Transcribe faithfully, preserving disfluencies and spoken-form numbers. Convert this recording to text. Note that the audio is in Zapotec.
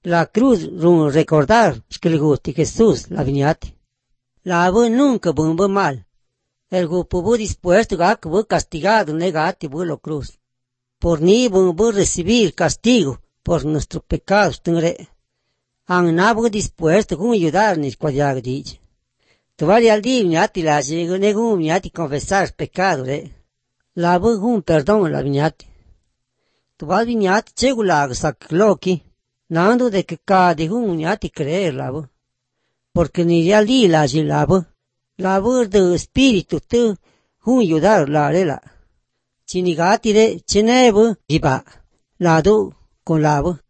La cruz run recordar que le gusti Jesús la viñati. La bu nunca bumba mal. El gupo bu dispuesto a que bu castigado negati bu la cruz. Por ni bumbu recibir castigo por nuestros pecados tengre. Ang nabu dispuesto a ayudar ni cuadriag dice. Tu vale al di viñati la llego negu viñati confesar pecado re. La bu un perdón la viñati. Tu vale viñati chegulag sac loki. Nando de que cada de un viñati creer la bu. Porque ni al di la llego la bu de espíritu tu un ayudar la rela. Chinigati de chinebu iba. La du con la bu.